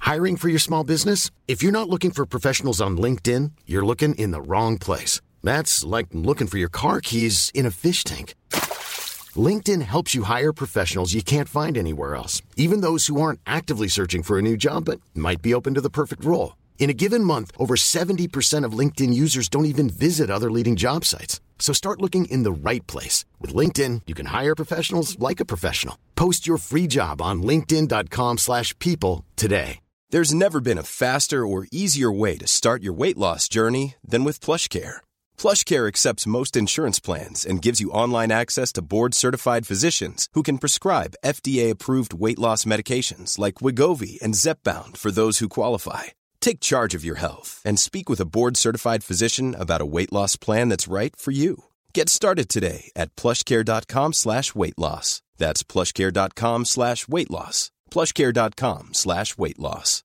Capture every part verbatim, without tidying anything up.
Hiring for your small business? If you're not looking for professionals on LinkedIn, you're looking in the wrong place. That's like looking for your car keys in a fish tank. LinkedIn helps you hire professionals you can't find anywhere else, even those who aren't actively searching for a new job but might be open to the perfect role. In a given month, over seventy percent of LinkedIn users don't even visit other leading job sites. So start looking in the right place. With LinkedIn, you can hire professionals like a professional. Post your free job on linkedin.com slash people today. There's never been a faster or easier way to start your weight loss journey than with PlushCare. PlushCare accepts most insurance plans and gives you online access to board-certified physicians who can prescribe F D A-approved weight loss medications like Wegovy and Zepbound for those who qualify. Take charge of your health and speak with a board-certified physician about a weight loss plan that's right for you. Get started today at plushcare.com slash weight loss. That's plushcare.com slash weight loss. plushcare.com slash weight loss.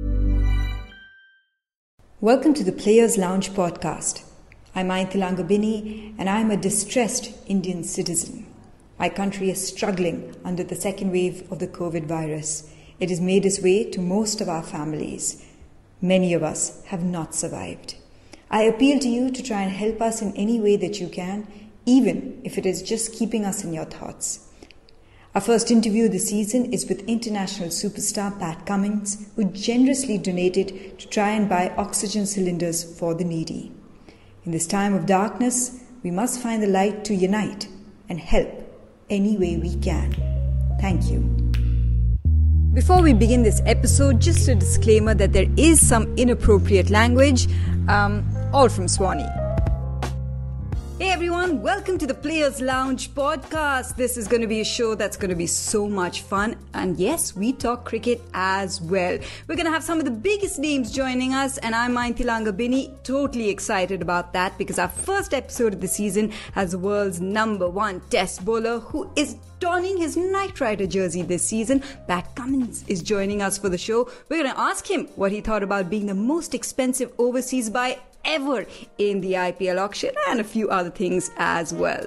Welcome to the Players Lounge podcast. I'm Maithil Angabini and I'm a distressed Indian citizen. My country is struggling under the second wave of the COVID virus. It has made its way to most of our families. Many of us have not survived. I appeal to you to try and help us in any way that you can, even if it is just keeping us in your thoughts. Our first interview this season is with international superstar Pat Cummins, who generously donated to try and buy oxygen cylinders for the needy. In this time of darkness, we must find the light to unite and help any way we can. Thank you. Before we begin this episode, just a disclaimer that there is some inappropriate language, um, all from Swanee. Hey everyone, welcome to the Players Lounge podcast. This is going to be a show that's going to be so much fun. And yes, we talk cricket as well. We're going to have some of the biggest names joining us, and I'm Maithil Angabini, totally excited about that because our first episode of the season has the world's number one test bowler who is donning his Knight Rider jersey this season. Pat Cummins is joining us for the show. We're going to ask him what he thought about being the most expensive overseas buy ever in the I P L auction and a few other things as well.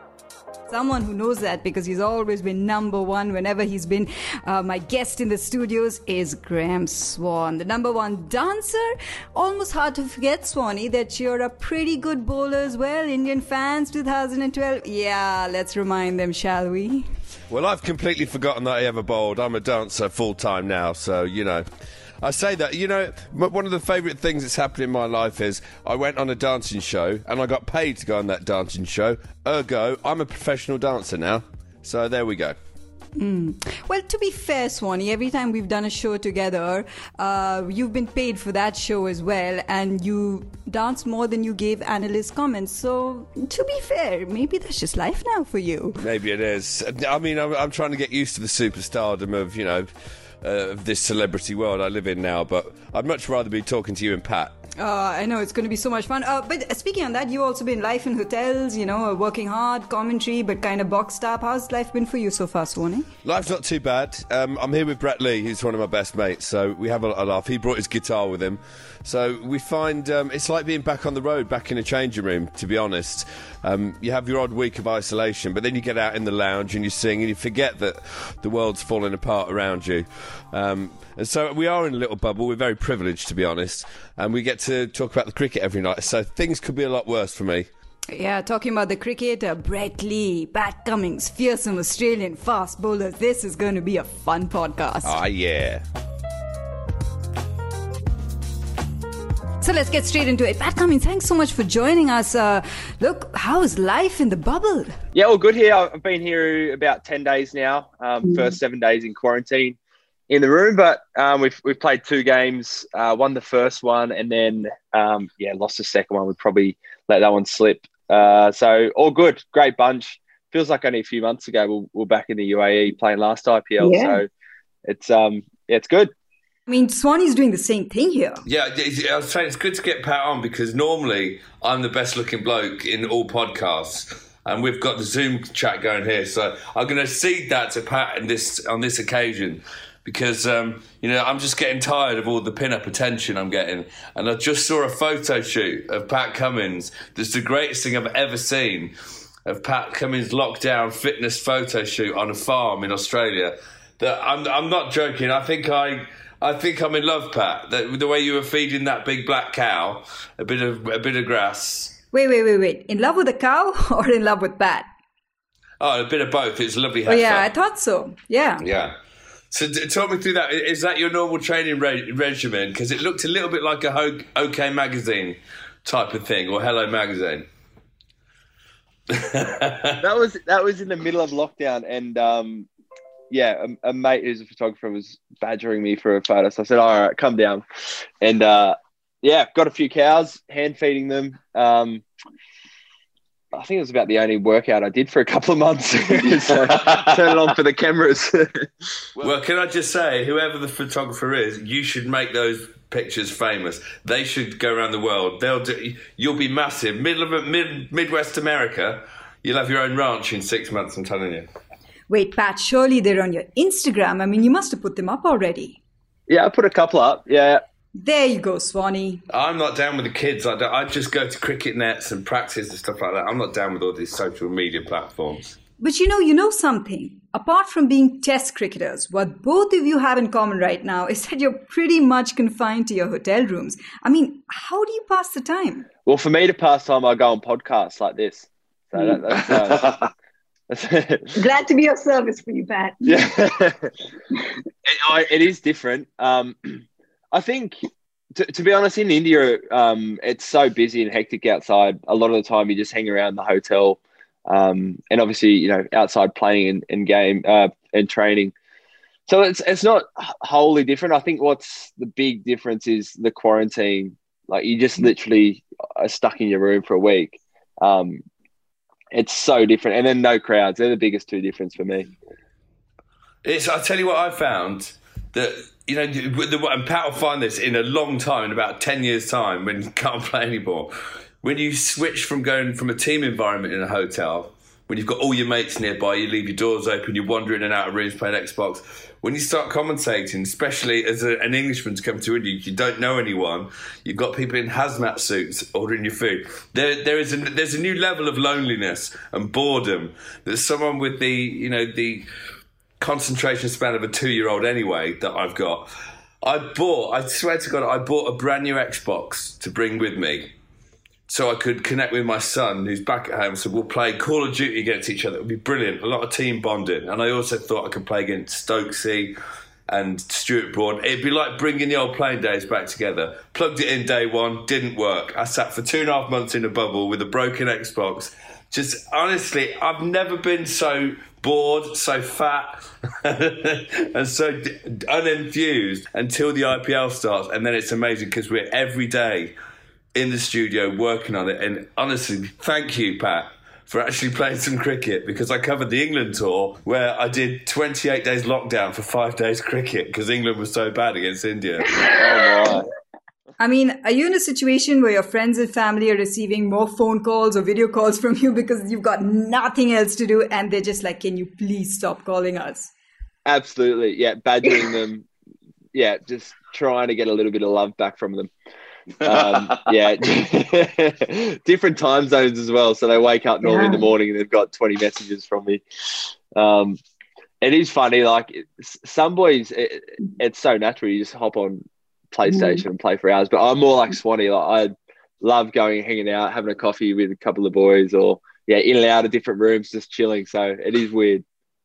Someone who knows that because he's always been number one whenever he's been uh, my guest in the studios is Graeme Swann, the number one dancer. Almost hard to forget, Swanee, that you're a pretty good bowler as well. Indian fans twenty twelve. Yeah, let's remind them, shall we? Well, I've completely forgotten that I ever bowled. I'm a dancer full-time now, so, you know. I say that, you know, one of the favourite things that's happened in my life is I went on a dancing show and I got paid to go on that dancing show. Ergo, I'm a professional dancer now. So there we go. Mm. Well, to be fair, Swanee, every time we've done a show together, uh, you've been paid for that show as well, and you danced more than you gave analyst comments. So, to be fair, maybe that's just life now for you. Maybe it is. I mean, I'm, I'm trying to get used to the superstardom of, you know, uh, of this celebrity world I live in now, but I'd much rather be talking to you and Pat. Uh, I know, it's going to be so much fun. Uh, but speaking on that, you've also been life in hotels, you know, working hard, commentary, but kind of boxed up. How's life been for you so far, Swanee? Life's not too bad. Um, I'm here with Brett Lee, who's one of my best mates, so we have a, a laugh. He brought his guitar with him. So we find um, it's like being back on the road, back in a changing room, to be honest. Um, you have your odd week of isolation, but then you get out in the lounge and you sing and you forget that the world's falling apart around you. Um, and so we are in a little bubble. We're very privileged, to be honest. And we get to talk about the cricket every night. So things could be a lot worse for me. Yeah, talking about the cricket, uh, Brett Lee, Pat Cummins, fearsome Australian fast bowlers. This is going to be a fun podcast. Ah, yeah. So let's get straight into it. Pat Cummins, thanks so much for joining us. Uh, look, how is life in the bubble? Yeah, all good here. I've been here about ten days now. Um, mm. First seven days in quarantine in the room, but um, we've we've played two games. Uh, won the first one, and then um, yeah, lost the second one. We'd probably let that one slip. Uh, so all good, great bunch. Feels like only a few months ago we we're back in the U A E playing last I P L. Yeah. So it's um yeah, it's good. I mean, Swanee's doing the same thing here. Yeah, I was saying it's good to get Pat on because normally I'm the best looking bloke in all podcasts. And we've got the Zoom chat going here. So I'm going to cede that to Pat in this, on this occasion because, um, you know, I'm just getting tired of all the pin-up attention I'm getting. And I just saw a photo shoot of Pat Cummins. That's the greatest thing I've ever seen, of Pat Cummins' lockdown fitness photo shoot on a farm in Australia. That I'm, I'm not joking. I think I... I think I'm in love, Pat. The, the way you were feeding that big black cow a bit of a bit of grass. Wait, wait, wait, wait. In love with a cow or in love with Pat? Oh, a bit of both. It's a lovely heifer. Oh, yeah, I thought so. Yeah. Yeah. So d- talk me through that. Is that your normal training re- regimen? Because it looked a little bit like a Ho- OK Magazine type of thing, or Hello Magazine. that was that was in the middle of lockdown, and um, yeah, a, a mate who's a photographer was badgering me for a photo. So I said, "All right, come down," and uh, yeah, got a few cows, hand feeding them. Um, I think it was about the only workout I did for a couple of months. So turn it on for the cameras. Well, can I just say, whoever the photographer is, you should make those pictures famous. They should go around the world. They'll do. You'll be massive. Middle of mid Midwest America, you'll have your own ranch in six months. I'm telling you. Wait, Pat. Surely they're on your Instagram. I mean, you must have put them up already. Yeah, I put a couple up. Yeah. There you go, Swanee. I'm not down with the kids. I, I just go to cricket nets and practice and stuff like that. I'm not down with all these social media platforms. But you know, you know something. Apart from being test cricketers, what both of you have in common right now is that you're pretty much confined to your hotel rooms. I mean, how do you pass the time? Well, for me to pass time, I go on podcasts like this. So that, that's... Uh, Glad to be of service for you, Pat. Yeah. it, I, it is different. Um, I think, to, to be honest, in India, um, it's so busy and hectic outside. A lot of the time you just hang around the hotel um, and obviously, you know, outside playing and, and game uh, and training. So it's it's not wholly different. I think what's the big difference is the quarantine. Like you just literally are stuck in your room for a week. Um, it's so different. And then no crowds. They're the biggest two difference for me. It's, I'll tell you what I found that, you know, and Pat will find this in a long time, in about ten years' time, when you can't play anymore. When you switch from going from a team environment in a hotel, when you've got all your mates nearby, you leave your doors open, you wander in and out of rooms playing Xbox. When you start commentating, especially as a, an Englishman's come to India, you don't know anyone. You've got people in hazmat suits ordering your food. There, there is a, there's a new level of loneliness and boredom that someone with the, you know, the concentration span of a two-year-old anyway that I've got. I bought, I swear to God, I bought a brand new Xbox to bring with me so I could connect with my son who's back at home. So we'll play Call of Duty against each other. It would be brilliant. A lot of team bonding. And I also thought I could play against Stokesy and Stuart Broad. It'd be like bringing the old playing days back together. Plugged it in day one, didn't work. I sat for two and a half months in a bubble with a broken Xbox. Just honestly, I've never been so bored, so fat and so unenthused until the I P L starts. And then it's amazing because we're every day in the studio working on it. And honestly, thank you, Pat, for actually playing some cricket, because I covered the England tour where I did twenty-eight days lockdown for five days cricket because England was so bad against India. Oh, my. I mean, are you in a situation where your friends and family are receiving more phone calls or video calls from you because you've got nothing else to do and they're just like, can you please stop calling us? Absolutely. Yeah. Badgering them. Yeah. Just trying to get a little bit of love back from them. Um, yeah. Different time zones as well. So they wake up normally yeah. in the morning and they've got twenty messages from me. Um, it is funny. Like some boys, it, it's so natural. You just hop on PlayStation and play for hours, but I'm more like Swanee. Like I love going and hanging out, having a coffee with a couple of boys, or yeah, in and out of different rooms, just chilling. So it is weird.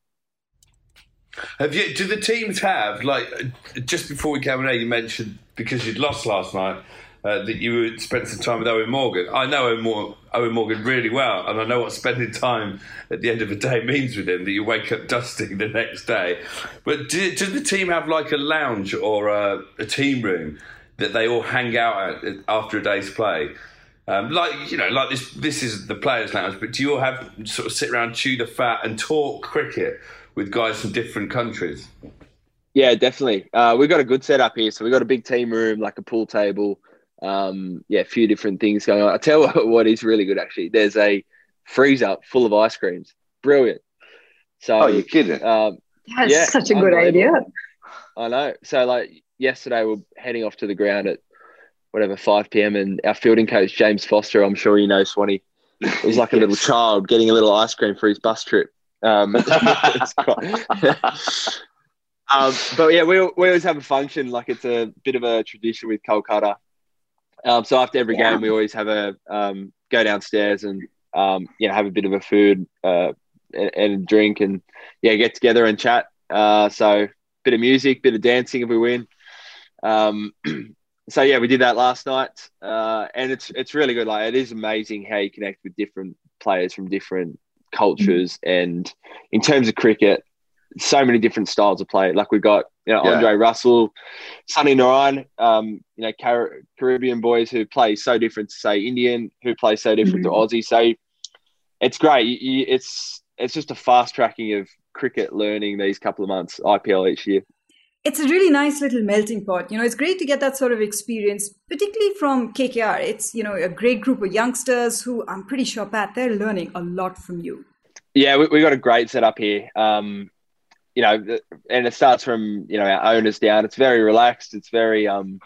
Have you? Do the teams have, like, just before we came on air, you mentioned because you'd lost last night uh, that you would spend some time with Owen Morgan. I know Owen, Mor- Owen Morgan really well, and I know what spending time at the end of a day means with him, that you wake up dusty the next day. But do, does the team have like a lounge or a, a team room that they all hang out at after a day's play? Um, like, you know, like this, this is the players' lounge, but do you all have sort of sit around, chew the fat and talk cricket with guys from different countries? Yeah, definitely. Uh, we've got a good setup here. So we've got a big team room, like a pool table. Um, yeah, a few different things going on. I tell you what, what is really good, actually. There's a freezer full of ice creams. Brilliant. So, oh, you're kidding. Um, That's yeah, such a good idea. I know. So, like, yesterday we're heading off to the ground at whatever, five p.m. and our fielding coach, James Foster, I'm sure you know, Swanee, was like a little child getting a little ice cream for his bus trip. Um, it's quite, um, but yeah, we we always have a function. Like it's a bit of a tradition with Kolkata. Um, so after every yeah. game, we always have a um, go downstairs and um, you know have a bit of a food uh, and, and a drink and yeah get together and chat. Uh, so bit of music, bit of dancing if we win. Um, so yeah, we did that last night, uh, and it's it's really good. Like it is amazing how you connect with different players from different cultures, and in terms of cricket, so many different styles of play. Like we've got you know yeah. Andre Russell, Sunny Narayan, um, you know Car- Caribbean boys who play so different to say Indian, who play so different mm-hmm. to Aussie. So it's great. You, you, it's it's just a fast tracking of cricket learning these couple of months, I P L each year. It's a really nice little melting pot. You know, it's great to get that sort of experience, particularly from K K R. It's, you know, a great group of youngsters who I'm pretty sure, Pat, they're learning a lot from you. Yeah, we, we got a great setup here. Um, you know, and it starts from, you know, our owners down. It's very relaxed. It's very, um,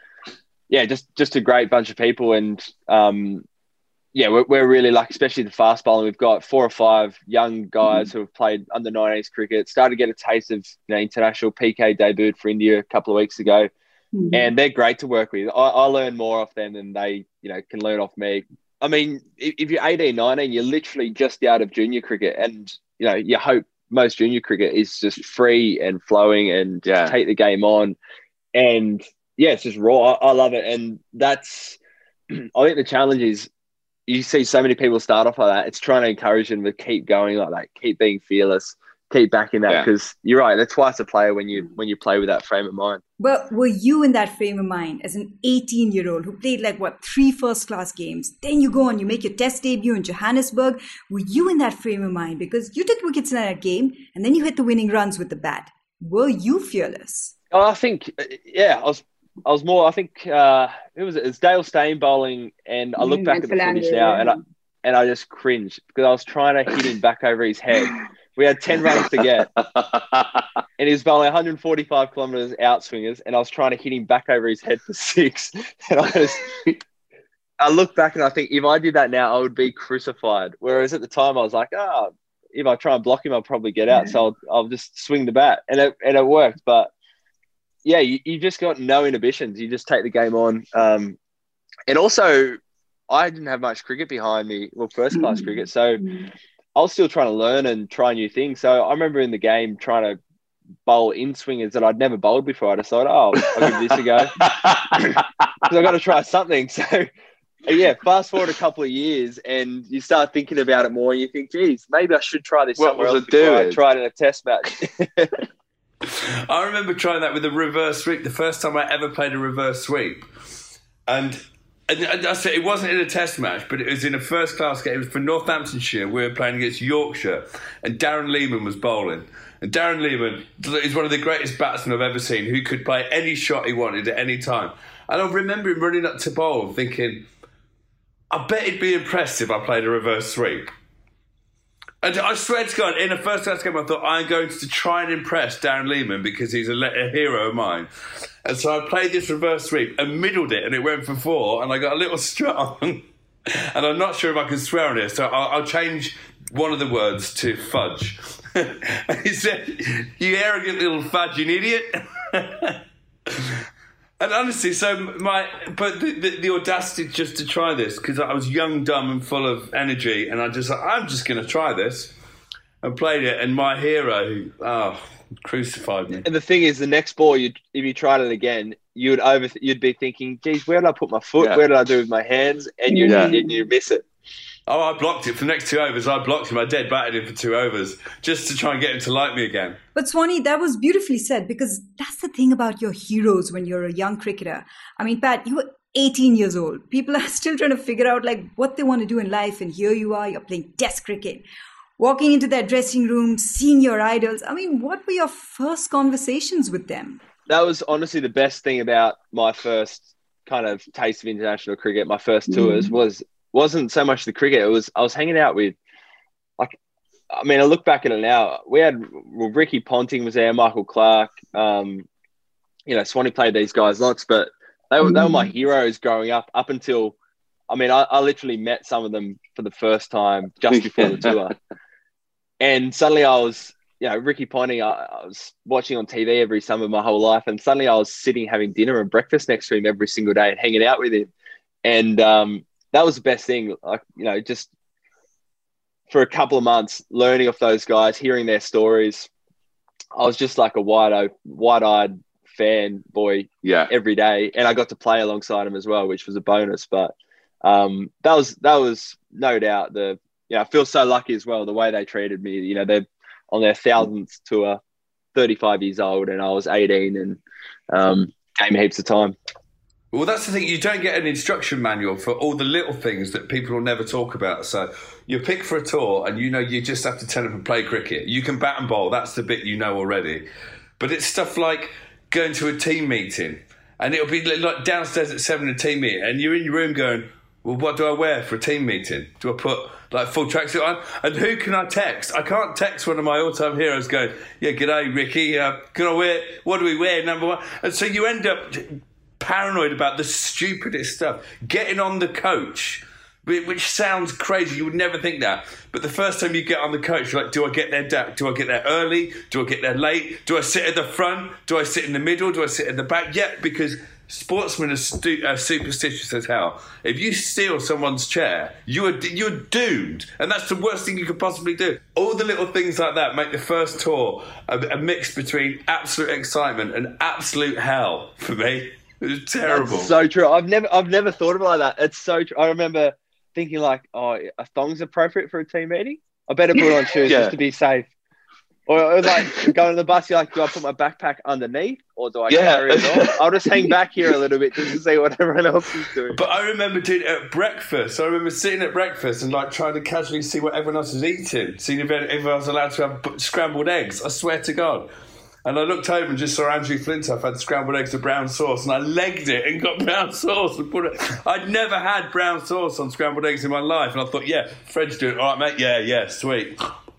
yeah, just, just a great bunch of people. And, um, yeah, we're, we're really lucky, especially the fast bowling. We've got four or five young guys mm-hmm. who have played under nineteens cricket, started to get a taste of you know, international. P K debuted for India a couple of weeks ago, mm-hmm. and they're great to work with. I, I learn more off them than they, you know, can learn off me. I mean, if, if you're eighteen, nineteen, you're literally just out of junior cricket, and you know, you hope most junior cricket is just free and flowing and yeah. take the game on, and yeah, it's just raw. I, I love it, and that's. I think the challenge is. You see so many people start off like that. It's trying to encourage them to keep going like that, keep being fearless, keep backing that. Because yeah. you're right, they're twice a player when you when you play with that frame of mind. But were you in that frame of mind as an eighteen-year-old who played like, what, three first-class games? Then you go on, you make your test debut in Johannesburg. Were you in that frame of mind? Because you took wickets in that game and then you hit the winning runs with the bat. Were you fearless? Oh, I think, yeah, I was I was more, I think, uh, who was it? It was Dale Steyn bowling, and I look mm, back at the finish now, and I and I just cringed because I was trying to hit him back over his head. We had ten runs to get, and he was bowling one forty-five kilometres outswingers, and I was trying to hit him back over his head for six. And I just, I look back and I think if I did that now, I would be crucified. Whereas at the time, I was like, ah, oh, if I try and block him, I'll probably get out. So I'll, I'll just swing the bat, and it and it worked, but. Yeah, you, you just got no inhibitions. You just take the game on. Um, and also, I didn't have much cricket behind me, well, first-class mm-hmm. cricket. So I was still trying to learn and try new things. So I remember in the game trying to bowl in-swingers that I'd never bowled before. I decided, oh, I'll give this a go. Because I've got to try something. So, yeah, fast forward a couple of years and you start thinking about it more and you think, geez, maybe I should try this what somewhere was else it before doing? I tried in a test match. I remember trying that with a reverse sweep the first time I ever played a reverse sweep. And, and I said it wasn't in a test match, but it was in a first class game. It was for Northamptonshire. We were playing against Yorkshire, and Darren Lehman was bowling. And Darren Lehman is one of the greatest batsmen I've ever seen, who could play any shot he wanted at any time. And I remember him running up to bowl thinking, I bet he'd be impressed if I played a reverse sweep. And I swear to God, in a first-class game, I thought, I'm going to try and impress Darren Lehman because he's a, a hero of mine. And so I played this reverse sweep and middled it, and it went for four, and I got a little strong. And I'm not sure if I can swear on it, so I'll, I'll change one of the words to fudge. And he said, you arrogant little fudging idiot. And honestly, so my, but the, the, the audacity just to try this, because I was young, dumb and full of energy, and I just like, I'm just going to try this, and played it, and my hero, oh, crucified me. And the thing is, the next ball, you if you tried it again, you'd over, you'd be thinking, geez, where did I put my foot? Yeah. Where did I do with my hands? And you'd, yeah. you'd, you'd miss it. Oh, I blocked it for the next two overs. I blocked him. I dead batted him for two overs just to try and get him to like me again. But Swanee, that was beautifully said, because that's the thing about your heroes when you're a young cricketer. I mean, Pat, you were eighteen years old. People are still trying to figure out like what they want to do in life. And here you are, you're playing test cricket, walking into their dressing room, seeing your idols. I mean, what were your first conversations with them? That was honestly the best thing about my first kind of taste of international cricket, my first tours, mm. was wasn't so much the cricket. It was I was hanging out with, like, I mean, I look back at it now. We had well, Ricky Ponting was there, Michael Clark. Um, you know, Swanee played these guys lots, but they were, they were my heroes growing up. Up until, I mean, I, I literally met some of them for the first time just before the tour, and suddenly I was, you know, Ricky Ponting, I, I was watching on T V every summer my whole life, and suddenly I was sitting having dinner and breakfast next to him every single day and hanging out with him. And um, that was the best thing. Like, you know, just for a couple of months, learning off those guys, hearing their stories, I was just like a wide, wide-eyed fan boy yeah. every day. And I got to play alongside him as well, which was a bonus. But um, that was, that was no doubt the, you know, I feel so lucky as well, the way they treated me. You know, they're on their thousandth tour, thirty-five years old, and I was eighteen, and um, gave me heaps of time. Well, that's the thing. You don't get an instruction manual for all the little things that people will never talk about. So you pick for a tour and you know you just have to turn up and play cricket. You can bat and bowl. That's the bit you know already. But it's stuff like going to a team meeting, and it'll be like downstairs at seven, a team meeting, and you're in your room going, well, what do I wear for a team meeting? Do I put like full tracksuit on? And who can I text? I can't text one of my all-time heroes going, yeah, g'day, Ricky. Uh, can I wear, what do we wear, number one? And so you end up paranoid about the stupidest stuff. Getting on the coach, which sounds crazy. You would never think that. But the first time you get on the coach, you're like, do I get there da- do I get there early? Do I get there late? Do I sit at the front? Do I sit in the middle? Do I sit at the back? Yeah, because sportsmen are, stu- are superstitious as hell. If you steal someone's chair, you are, you're doomed. And that's the worst thing you could possibly do. All the little things like that make the first tour a, a mix between absolute excitement and absolute hell for me. It was terrible. That's so true. I've never, I've never thought about that. It's so true. I remember thinking like, oh, a thong's appropriate for a team meeting? I better put on shoes yeah. just to be safe. Or it was like going to the bus, you're like, do I put my backpack underneath or do I yeah. carry it on? I'll just hang back here a little bit just to see what everyone else is doing. But I remember doing it at breakfast. I remember sitting at breakfast and like trying to casually see what everyone else is eating, seeing if everyone was allowed to have scrambled eggs. I swear to God. And I looked over and just saw Andrew Flintoff had scrambled eggs with brown sauce, and I legged it and got brown sauce and put it. I'd never had brown sauce on scrambled eggs in my life, and I thought, yeah, Fred's doing it. All right, mate, yeah, yeah, sweet.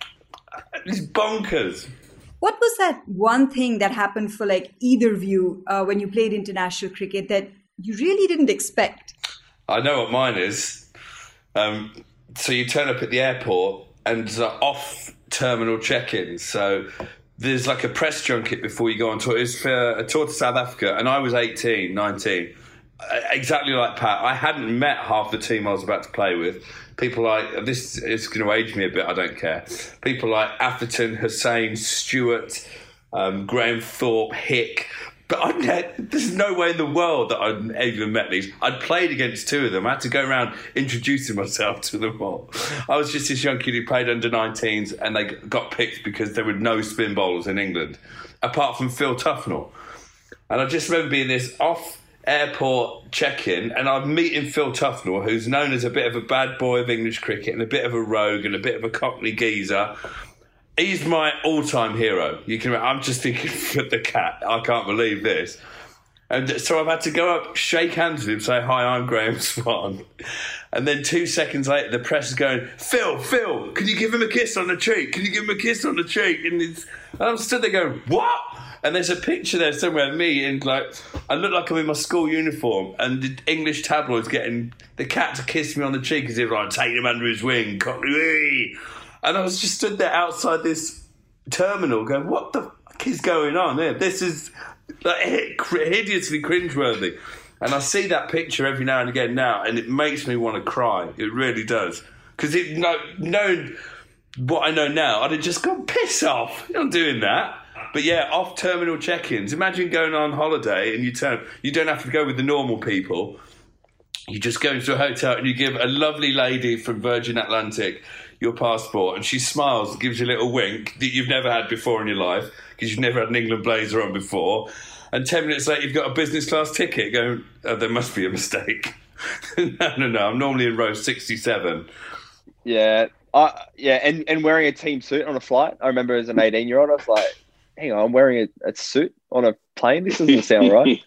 It's bonkers. What was that one thing that happened for like either of you uh, when you played international cricket that you really didn't expect? I know what mine is. Um, so you turn up at the airport and uh, off terminal check-in. So there's like a press junket before you go on tour. It was for a tour to South Africa, and I was eighteen, nineteen. Exactly like Pat. I hadn't met half the team I was about to play with. People like, this is going to age me a bit, I don't care. People like Atherton, Hussain, Stewart, um, Graham Thorpe, Hick. But I'd had, there's no way in the world that I'd even met these. I'd played against two of them. I had to go around introducing myself to them all. I was just this young kid who played under nineteens, and they got picked because there were no spin bowlers in England, apart from Phil Tufnell. And I just remember being this off airport check-in, and I'm meeting Phil Tufnell, who's known as a bit of a bad boy of English cricket and a bit of a rogue and a bit of a Cockney geezer. He's my all-time hero. You can. I'm just thinking, for the cat, I can't believe this. And so I've had to go up, shake hands with him, say, hi, I'm Graham Swan. And then two seconds later, the press is going, Phil, Phil, can you give him a kiss on the cheek? Can you give him a kiss on the cheek? And, it's, and I'm stood there going, what? And there's a picture there somewhere of me in, like, I look like I'm in my school uniform, and the English tabloids getting the cat to kiss me on the cheek as if I'm like, taking him under his wing, Cockney. And I was just stood there outside this terminal going, what the fuck is going on here? This is like hideously cringeworthy. And I see that picture every now and again now, and it makes me want to cry. It really does. Because it, no, knowing what I know now, I'd have just gone, piss off. You're not doing that. But yeah, off terminal check-ins. Imagine going on holiday and you turn. You don't have to go with the normal people. You just go into a hotel and you give a lovely lady from Virgin Atlantic your passport, and she smiles and gives you a little wink that you've never had before in your life because you've never had an England blazer on before. And ten minutes later, you've got a business class ticket. Going, oh, there must be a mistake. no, no, no. I'm normally in row sixty-seven. Yeah, I yeah, and, and wearing a team suit on a flight. I remember as an eighteen-year-old, I was like, hang on, I'm wearing a, a suit on a plane. This doesn't sound right.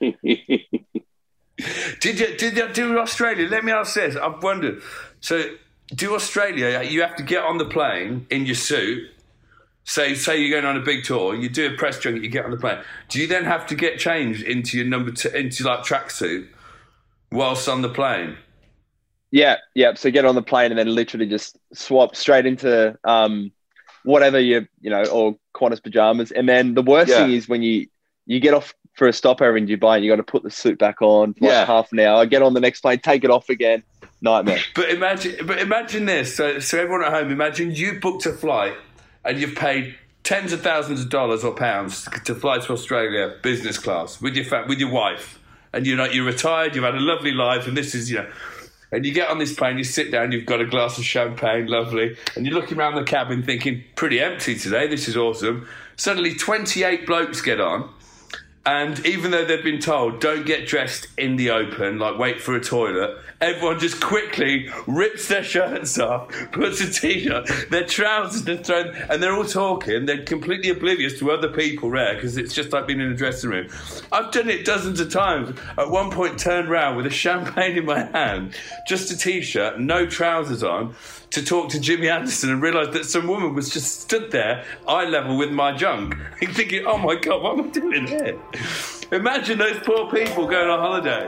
Did you did you do Australia? Let me ask this. I've wondered. So, do Australia? You have to get on the plane in your suit. Say, say you're going on a big tour. You do a press junket. You get on the plane. Do you then have to get changed into your number two, into like tracksuit whilst on the plane? Yeah, yeah. So get on the plane and then literally just swap straight into um, whatever you you know, or Qantas pajamas. And then the worst Yeah. thing is when you you get off for a stopover in Dubai and you got to put the suit back on for Yeah. like half an hour. Get on the next plane, take it off again. Nightmare. But imagine, but imagine this. So, so everyone at home, imagine you booked a flight and you've paid tens of thousands of dollars or pounds to fly to Australia business class with your fa- with your wife, and you're like, you're retired, you've had a lovely life, and this is, you know, and you get on this plane, you sit down, you've got a glass of champagne, lovely, and you're looking around the cabin thinking, pretty empty today, this is awesome. Suddenly, twenty-eight blokes get on. And even though they've been told, don't get dressed in the open, like wait for a toilet, everyone just quickly rips their shirts off, puts a T-shirt, their trousers are thrown, and they're all talking. They're completely oblivious to other people there because it's just like being in a dressing room. I've done it dozens of times. At one point, turned round with a champagne in my hand, just a T-shirt, no trousers on, to talk to Jimmy Anderson and realised that some woman was just stood there, eye level with my junk, thinking, oh my God, what am I doing here? Imagine those poor people going on holiday.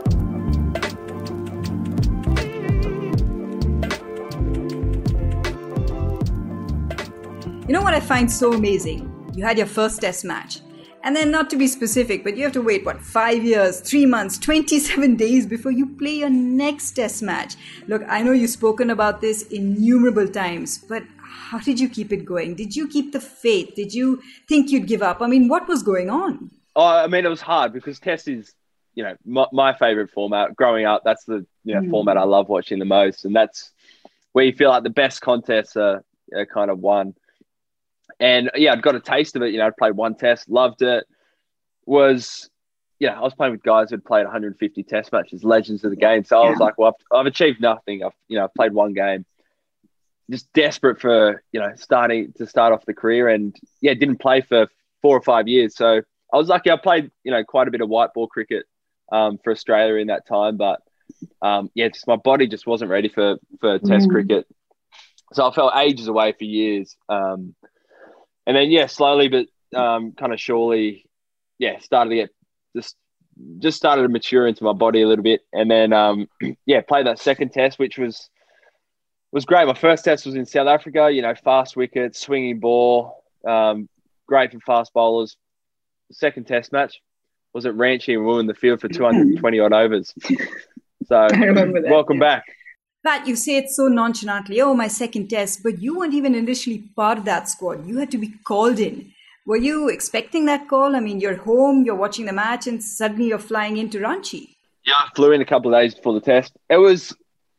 You know what I find so amazing? You had your first test match. And then, not to be specific, but you have to wait, what, five years, three months, twenty-seven days before you play your next test match. Look, I know you've spoken about this innumerable times, but how did you keep it going? Did you keep the faith? Did you think you'd give up? I mean, what was going on? Oh, I mean, it was hard because Test is, you know, my, my favourite format. Growing up, that's the you know mm. format I love watching the most, and that's where you feel like the best contests are, are kind of won. And yeah, I'd got a taste of it. You know, I'd played one test, loved it. Was, yeah, I was playing with guys who'd played one hundred fifty test matches, legends of the game. So I was like, well, I've, I've achieved nothing. I've, you know, I've played one game. Just desperate for, you know, starting to start off the career. And yeah, didn't play for four or five years. So I was lucky. I played, you know, quite a bit of white ball cricket um, for Australia in that time. But um, yeah, just my body just wasn't ready for, for test mm. cricket. So I felt ages away for years. Um, And then, yeah, slowly but um, kind of surely, yeah, started to get just just started to mature into my body a little bit. And then, um, yeah, played that second test, which was was great. My first test was in South Africa, you know, fast wickets, swinging ball, um, great for fast bowlers. Second test match was at Ranchi and we were in the field for two hundred twenty odd overs. So, I remember that, welcome yeah. back. Pat, you say it so nonchalantly, oh, my second test, but you weren't even initially part of that squad. You had to be called in. Were you expecting that call? I mean, you're home, you're watching the match, and suddenly you're flying into Ranchi. Yeah, I flew in a couple of days before the test. It was,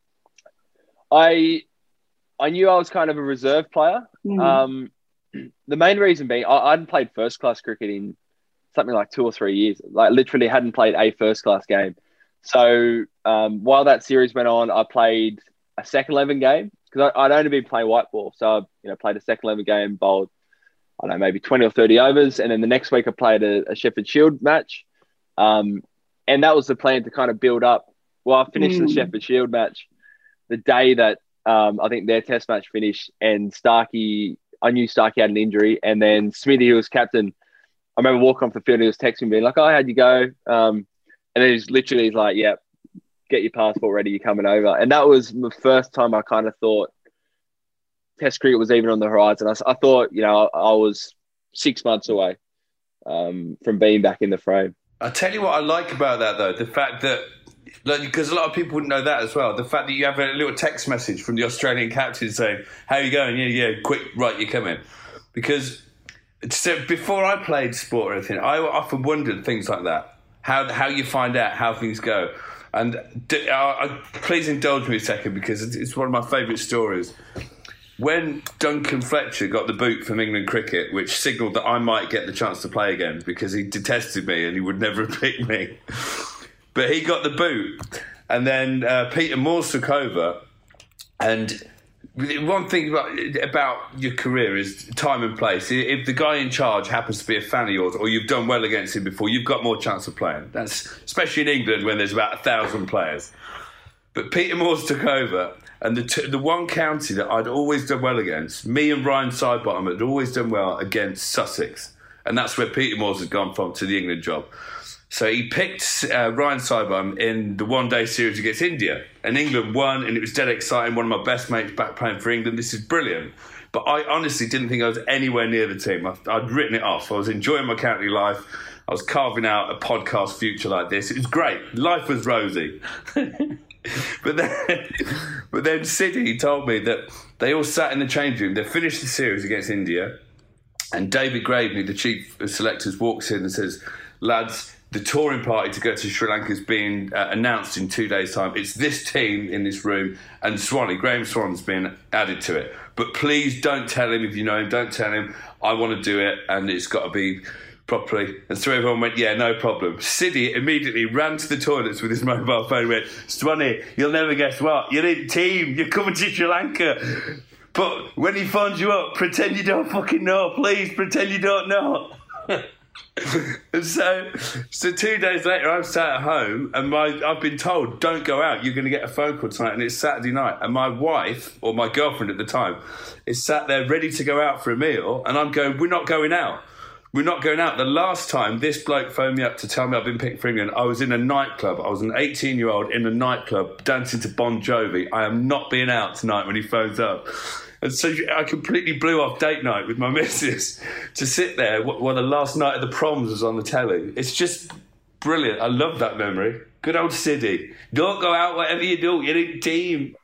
I I knew I was kind of a reserve player. Mm. Um, the main reason being, I, I hadn't played first-class cricket in something like two or three years. Like, literally hadn't played a first-class game. So um, while that series went on, I played a second eleven game because I'd only been playing white ball. So I you know, played a second eleven game, bowled, I don't know, maybe twenty or thirty overs. And then the next week I played a, a Sheffield Shield match. Um, and that was the plan to kind of build up. Well, I finished mm. the Sheffield Shield match the day that um, I think their test match finished. And Starkey, I knew Starkey had an injury. And then Smithy, who was captain, I remember walking off the field, he was texting me like, oh, how'd you go? Um, And then he's literally like, yeah, get your passport ready, you're coming over. And that was the first time I kind of thought Test cricket was even on the horizon. I, I thought, you know, I, I was six months away um, from being back in the frame. I'll tell you what I like about that, though, the fact that, like, because a lot of people wouldn't know that as well, the fact that you have a little text message from the Australian captain saying, how are you going? Yeah, yeah, quick, right, you're coming. Because so before I played sport or anything, I often wondered things like that. How how you find out how things go. And d- uh, please indulge me a second because it's one of my favourite stories. When Duncan Fletcher got the boot from England cricket, which signalled that I might get the chance to play again because he detested me and he would never have picked me. But he got the boot. And then uh, Peter Moores took over. And one thing about, about your career is time and place. If the guy in charge happens to be a fan of yours or you've done well against him before, you've got more chance of playing. That's especially in England when there's about a thousand players. But Peter Moores took over, and the t- the one county that I'd always done well against, me and Ryan Sidebottom had always done well against Sussex. And that's where Peter Moores had gone from to the England job. So he picked uh, Ryan Sidebottom in the one-day series against India. And England won, and it was dead exciting. One of my best mates back playing for England. This is brilliant. But I honestly didn't think I was anywhere near the team. I, I'd written it off. I was enjoying my county life. I was carving out a podcast future like this. It was great. Life was rosy. but then, but then City told me that they all sat in the change room. They finished the series against India, and David Graveney, the chief of selectors, walks in and says, "Lads, the touring party to go to Sri Lanka is being uh, announced in two days' time. It's this team in this room, and Swanee, Graham Swan's been added to it. But please don't tell him if you know him. Don't tell him. I want to do it, and it's got to be properly." And so everyone went, "Yeah, no problem." Siddy immediately ran to the toilets with his mobile phone and went, "Swanee, you'll never guess what. You're in team. You're coming to Sri Lanka. But when he phones you up, pretend you don't fucking know. Please, pretend you don't know." And so, so two days later, I'm sat at home, and my I've been told, "Don't go out. You're going to get a phone call tonight," and it's Saturday night. And my wife, or my girlfriend at the time, is sat there ready to go out for a meal, and I'm going, "We're not going out. We're not going out." The last time this bloke phoned me up to tell me I've been picked for England, I was in a nightclub. I was an eighteen-year-old in a nightclub dancing to Bon Jovi. I am not being out tonight when he phones up. And so I completely blew off date night with my missus to sit there while the last night of the proms was on the telly. It's just brilliant. I love that memory. Good old Siddy. Don't go out, whatever you do, you're in team.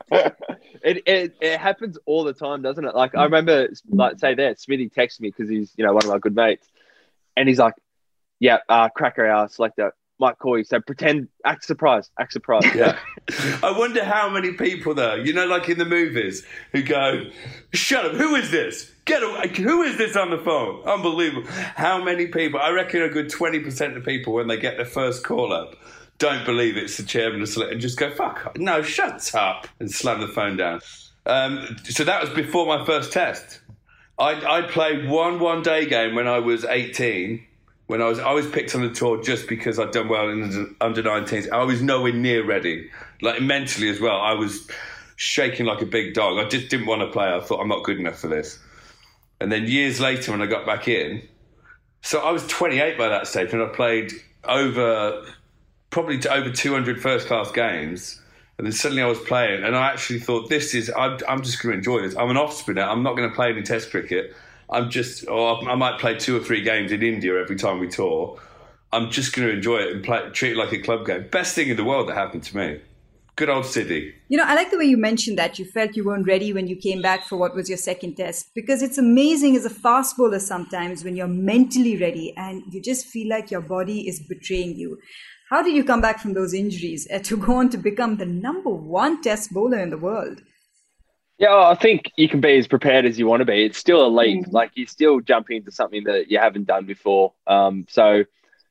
it, it it happens all the time, doesn't it? Like, I remember, like, say there, Smithy texted me because he's, you know, one of my good mates. And he's like, "Yeah, uh, Cracker Hour selector might call you. So pretend, act surprised, act surprised." Yeah. I wonder how many people, though, you know, like in the movies, who go, "Shut up, who is this? Get away, who is this on the phone?" Unbelievable. How many people, I reckon a good twenty percent of people, when they get their first call up, don't believe it's the chairman of select and just go, "Fuck, no, shut up," and slam the phone down. Um, so that was before my first test. I, I played one one-day game when I was eighteen. When I was, I was picked on the tour just because I'd done well in the under nineteens. I was nowhere near ready, like mentally as well. I was shaking like a big dog. I just didn't want to play. I thought, I'm not good enough for this. And then years later, when I got back in, so I was twenty-eight by that stage, and I played over probably to over two hundred first-class games. And then suddenly I was playing, and I actually thought, this is, I'm, I'm just going to enjoy this. I'm an off spinner. I'm not going to play any Test cricket. I'm just, or I might play two or three games in India every time we tour. I'm just going to enjoy it and play, treat it like a club game. Best thing in the world that happened to me. Good old Siddy. You know, I like the way you mentioned that you felt you weren't ready when you came back for what was your second test, because it's amazing as a fast bowler sometimes when you're mentally ready and you just feel like your body is betraying you. How did you come back from those injuries to go on to become the number one test bowler in the world? Yeah, I think you can be as prepared as you want to be. It's still elite. Mm. Like, you're still jumping into something that you haven't done before. Um, so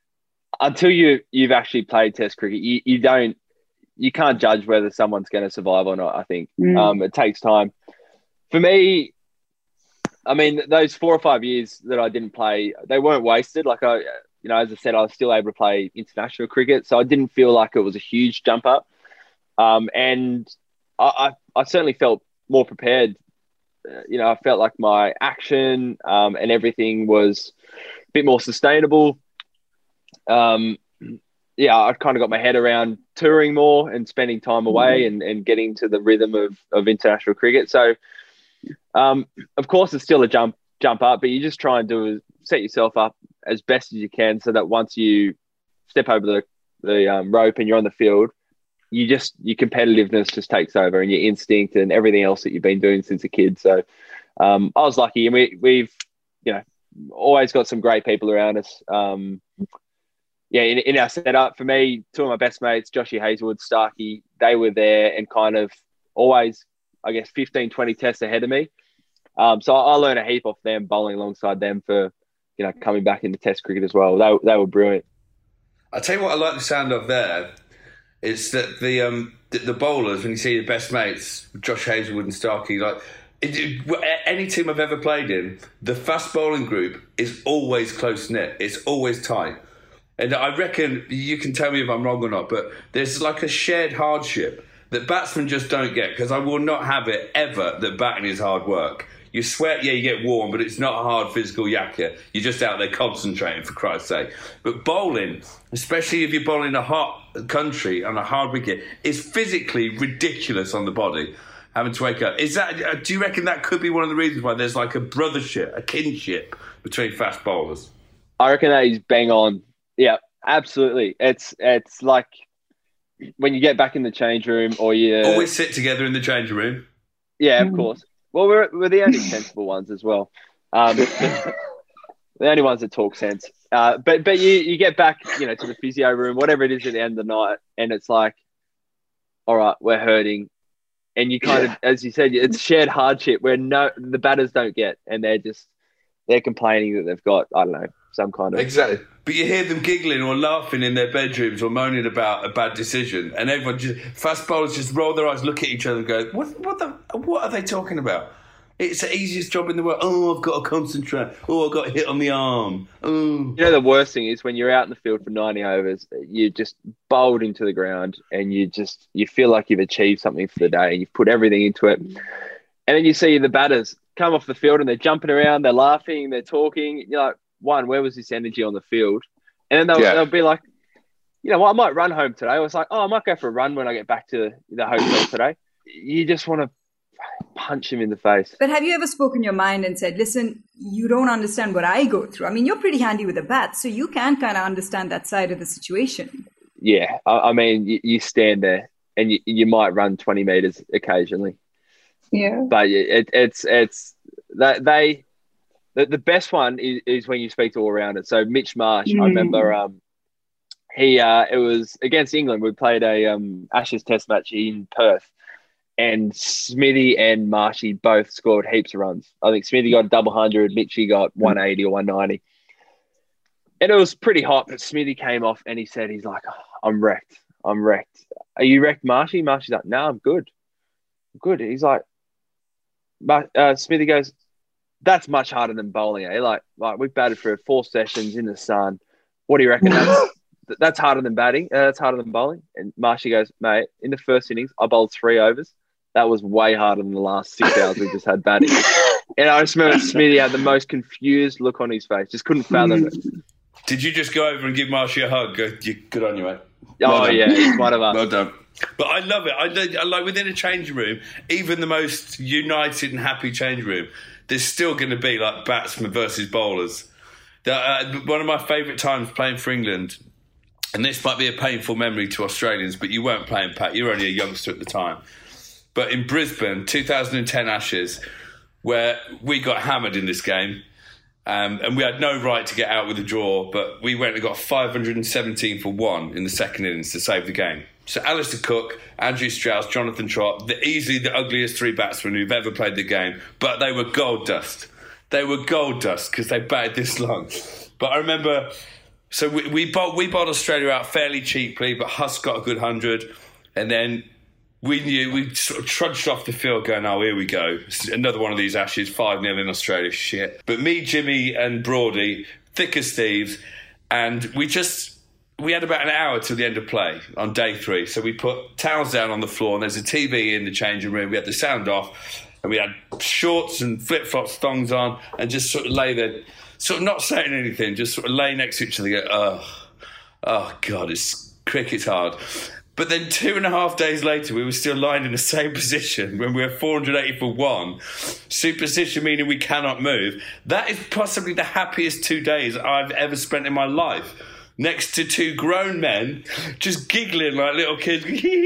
until you, you've actually played Test cricket, you, you don't, you can't judge whether someone's going to survive or not, I think. Mm. Um, it takes time. For me, I mean, those four or five years that I didn't play, they weren't wasted. Like, I, you know, as I said, I was still able to play international cricket, so I didn't feel like it was a huge jump up. Um, and I, I, I certainly felt more prepared. Uh, you know, I felt like my action um, and everything was a bit more sustainable. Um, yeah, I kind of got my head around touring more and spending time away and, and getting to the rhythm of, of international cricket. So, um, of course, it's still a jump jump up, but you just try and do set yourself up as best as you can so that once you step over the, the um, rope and you're on the field, you just, your competitiveness just takes over and your instinct and everything else that you've been doing since a kid. So um, I was lucky, and we, we've, you know, always got some great people around us. Um, yeah, in, in our setup, for me, two of my best mates, Joshy Hazelwood, Starkey, they were there and kind of always, I guess, fifteen, twenty tests ahead of me. Um, so I, I learned a heap off them, bowling alongside them for, you know, coming back into Test cricket as well. They, they were brilliant. I'll tell you what I like the sound of there. It's that the um the, the bowlers, when you see your best mates, Josh Hazelwood and Starkey, like it, it, any team I've ever played in, the fast bowling group is always close knit. It's always tight, and I reckon you can tell me if I'm wrong or not, but there's like a shared hardship that batsmen just don't get, because I will not have it ever that batting is hard work. You sweat, yeah, you get warm, but it's not a hard physical yakka. You're just out there concentrating, for Christ's sake. But bowling, especially if you're bowling a hot country on a hard wicket, is physically ridiculous on the body. having to wake up. Is that? Do you reckon that could be one of the reasons why there's like a brothership, a kinship between fast bowlers? I reckon that is bang on. Yeah, absolutely. It's it's like when you get back in the change room, or you always sit together in the change room. Yeah, of course. Well, we're we're the only sensible ones as well. Um, the only ones that talk sense. Uh, but but you you get back, you know, to the physio room, whatever it is at the end of the night, and it's like, all right, we're hurting. And you kind yeah. of, as you said, it's shared hardship where no the batters don't get, and they're just they're complaining that they've got, I don't know, some kind of exactly. But you hear them giggling or laughing in their bedrooms or moaning about a bad decision, and everyone just fast bowlers just roll their eyes, look at each other, and go, "What? What the? What are they talking about?" It's the easiest job in the world. Oh, I've got to concentrate. Oh, I got hit on the arm. Oh. You know, the worst thing is when you're out in the field for ninety overs, you just bowled into the ground, and you just you feel like you've achieved something for the day, and you've put everything into it. And then you see the batters come off the field, and they're jumping around, they're laughing, they're talking. You're like, one, where was this energy on the field? And then they'll, yeah. they'll be like, you know what, I might run home today. I was like, oh, I might go for a run when I get back to the hotel today. You just want to punch him in the face. But have you ever spoken your mind and said, listen, you don't understand what I go through? I mean, you're pretty handy with a bat, so you can kind of understand that side of the situation. Yeah. I, I mean, you, you stand there and you, you might run twenty metres occasionally. Yeah. But it, it's, it's, that they, the, the best one is, is when you speak to all rounders. So Mitch Marsh, mm. I remember um, he, uh, it was against England. We played a um, Ashes test match in Perth. And Smithy and Marshy both scored heaps of runs. I think Smithy got a double hundred, Mitchy got one eighty or one ninety. And it was pretty hot, but Smithy came off and he said, he's like, oh, I'm wrecked. I'm wrecked. Are you wrecked, Marshy? Marshy's like, no, I'm good. I'm good. He's like, but uh, Smithy goes, that's much harder than bowling, eh? Like, like we've batted for four sessions in the sun. What do you reckon? That's, that's harder than batting. Uh, that's harder than bowling. And Marshy goes, mate, in the first innings, I bowled three overs. That was way harder than the last six hours we just had batting. And I just remember Smithy had the most confused look on his face. Just couldn't fathom it. Did you just go over and give Marshy a hug? Go, good on you, mate. Well oh, done. Yeah, he's one of us. Well done. But I love it. I, I like within a changing room, even the most united and happy changing room, there's still going to be like batsmen versus bowlers. The, uh, one of my favourite times playing for England, and this might be a painful memory to Australians, but you weren't playing, Pat. You were only a youngster at the time. But in Brisbane, two thousand ten Ashes, where we got hammered in this game, um, and we had no right to get out with a draw, but we went and got five hundred seventeen for one in the second innings to save the game. So Alistair Cook, Andrew Strauss, Jonathan Trott, the easily the ugliest three batsmen who've ever played the game, but they were gold dust. They were gold dust because they batted this long. But I remember, so we we bowled, we bowled Australia out fairly cheaply, but Huss got a good hundred, and then we knew, we sort of trudged off the field going, oh, here we go. Another one of these Ashes, five nil in Australia, shit. But me, Jimmy and Broady, thick as thieves, and we just, we had about an hour till the end of play on day three. So we put towels down on the floor, and there's a T V in the changing room. We had the sound off, and we had shorts and flip-flops, thongs on, and just sort of lay there, sort of not saying anything, just sort of lay next to each other and go, oh, oh God, it's cricket's hard. But then two and a half days later, we were still lying in the same position when we were four hundred eighty for one. Superstition meaning we cannot move. That is possibly the happiest two days I've ever spent in my life. Next to two grown men just giggling like little kids.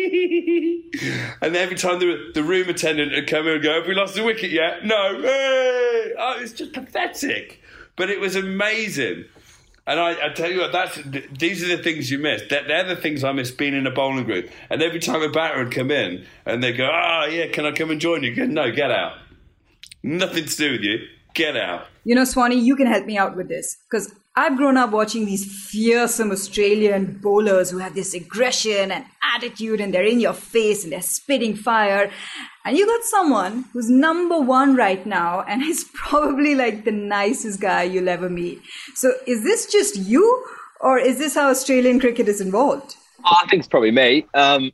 And every time the, the room attendant would come in and go, have we lost the wicket yet? No. Hey! Oh, it's just pathetic. But it was amazing. And I, I tell you what, that's these are the things you miss. They're, they're the things I miss being in a bowling group. And every time a batter would come in and they go, oh, yeah, can I come and join you? Go, no, get out. Nothing to do with you. Get out. You know, Swanee, you can help me out with this. Because I've grown up watching these fearsome Australian bowlers who have this aggression and attitude, and they're in your face and they're spitting fire. And you got someone who's number one right now and is probably like the nicest guy you'll ever meet. So is this just you, or is this how Australian cricket is involved? Oh, I think it's probably me. Um...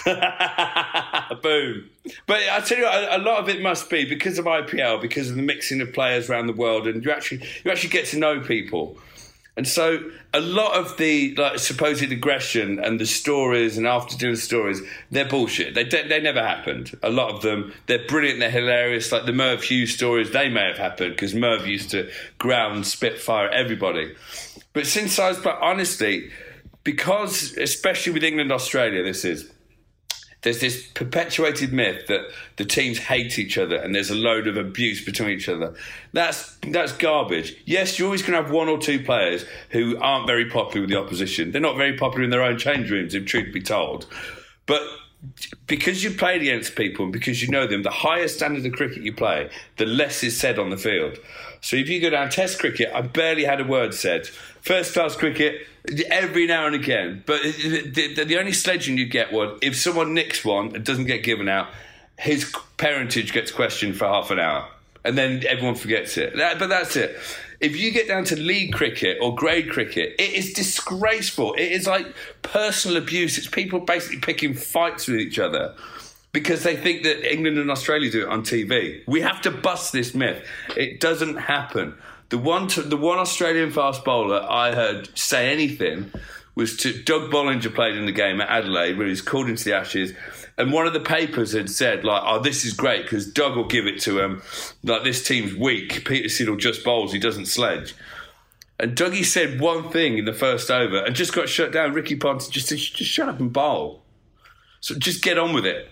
Boom. But I tell you what, a lot of it must be because of I P L, because of the mixing of players around the world, and you actually you actually get to know people. And so a lot of the like supposed aggression and the stories and after dinner stories, they're bullshit. They de- they never happened. A lot of them, they're brilliant, they're hilarious. Like the Merv Hughes stories, they may have happened because Merv used to ground spitfire at everybody. But since I was, but honestly, because especially with England, Australia, this is, there's this perpetuated myth that the teams hate each other and there's a load of abuse between each other. That's that's garbage. Yes, you're always going to have one or two players who aren't very popular with the opposition. They're not very popular in their own change rooms, if truth be told. But because you played against people and because you know them, the higher standard of cricket you play, the less is said on the field. So if you go down Test cricket, I barely had a word said. First class cricket, every now and again. But the, the, the only sledging you get was if someone nicks one and doesn't get given out, his parentage gets questioned for half an hour. And then everyone forgets it. That, but that's it. If you get down to league cricket or grade cricket, it is disgraceful. It is like personal abuse. It's people basically picking fights with each other because they think that England and Australia do it on T V. We have to bust this myth. It doesn't happen. The one to, the one Australian fast bowler I heard say anything was to Doug Bollinger played in the game at Adelaide when he was called into the Ashes, and one of the papers had said like, "Oh, this is great because Doug will give it to him. Like this team's weak. Peter Siddle just bowls. He doesn't sledge." And Dougie said one thing in the first over and just got shut down. Ricky Ponting just said, "Just shut up and bowl. So just get on with it."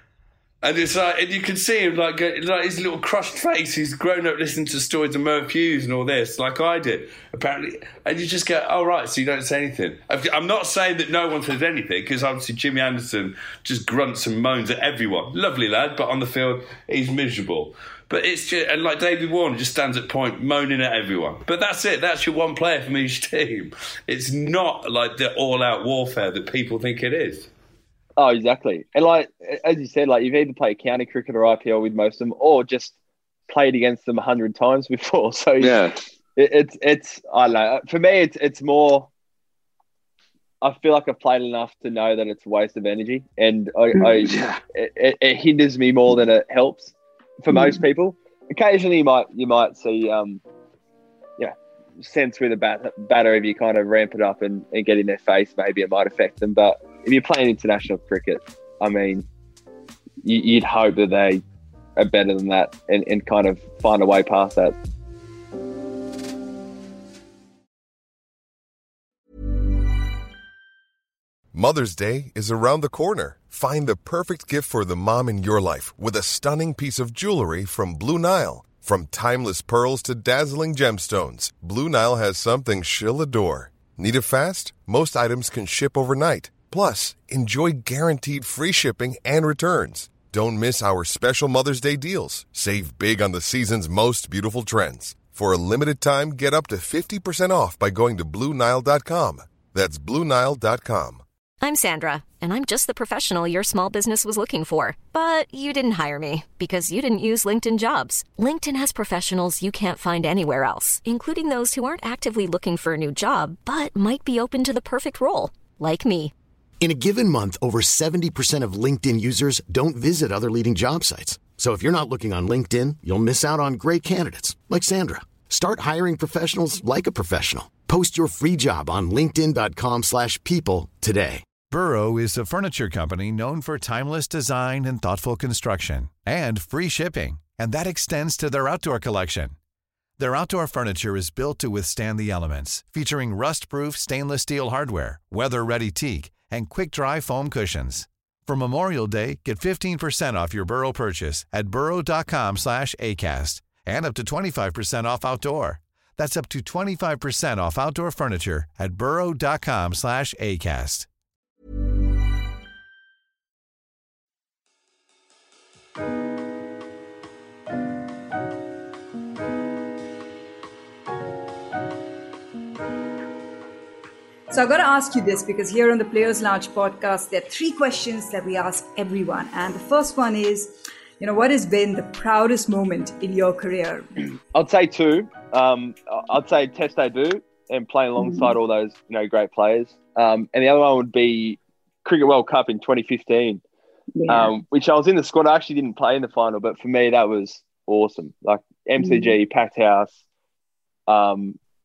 And it's like, and you can see him like, like his little crushed face. He's grown up listening to stories of Merv Hughes and all this, like I did, apparently. And you just go, "Oh right, so you don't say anything." I'm not saying that no one says anything because obviously Jimmy Anderson just grunts and moans at everyone. Lovely lad, but on the field he's miserable. But it's just, and like David Warner just stands at point moaning at everyone. But that's it. That's your one player from each team. It's not like the all-out warfare that people think it is. Oh, exactly. And like, as you said, like you've either played county cricket or I P L with most of them or just played against them a hundred times before. So yeah, it, it's, it's, I don't know. For me, it's, it's more, I feel like I've played enough to know that it's a waste of energy and I, I yeah. it, it hinders me more than it helps for most people. Occasionally you might, you might see, um, yeah, sense with a bat, batter if you kind of ramp it up and, and get in their face, maybe it might affect them. But if you're playing international cricket, I mean, you, you'd hope that they are better than that and, and kind of find a way past that. Mother's Day is around the corner. Find the perfect gift for the mom in your life with a stunning piece of jewelry from Blue Nile. From timeless pearls to dazzling gemstones, Blue Nile has something she'll adore. Need it fast? Most items can ship overnight. Plus, enjoy guaranteed free shipping and returns. Don't miss our special Mother's Day deals. Save big on the season's most beautiful trends. For a limited time, get up to fifty percent off by going to Blue Nile dot com. That's Blue Nile dot com. I'm Sandra, and I'm just the professional your small business was looking for. But you didn't hire me because you didn't use LinkedIn Jobs. LinkedIn has professionals you can't find anywhere else, including those who aren't actively looking for a new job, but might be open to the perfect role, like me. In a given month, over seventy percent of LinkedIn users don't visit other leading job sites. So if you're not looking on LinkedIn, you'll miss out on great candidates like Sandra. Start hiring professionals like a professional. Post your free job on linkedin dot com slash people today. Burrow is a furniture company known for timeless design and thoughtful construction and free shipping, and that extends to their outdoor collection. Their outdoor furniture is built to withstand the elements, featuring rust-proof stainless steel hardware, weather-ready teak, and quick-dry foam cushions. For Memorial Day, get fifteen percent off your Burrow purchase at burrow dot com slash acast and up to twenty-five percent off outdoor. That's up to twenty-five percent off outdoor furniture at burrow dot com slash acast. So I've got to ask you this because here on the Players Lounge podcast, there are three questions that we ask everyone. And the first one is, you know, what has been the proudest moment in your career? I'd say two. Um, I'd say Test debut and playing alongside mm-hmm. all those, you know, great players. Um, and the other one would be Cricket World Cup in twenty fifteen, yeah. um, which I was in the squad. I actually didn't play in the final, but for me, that was awesome. Like M C G, mm-hmm. packed house. Um,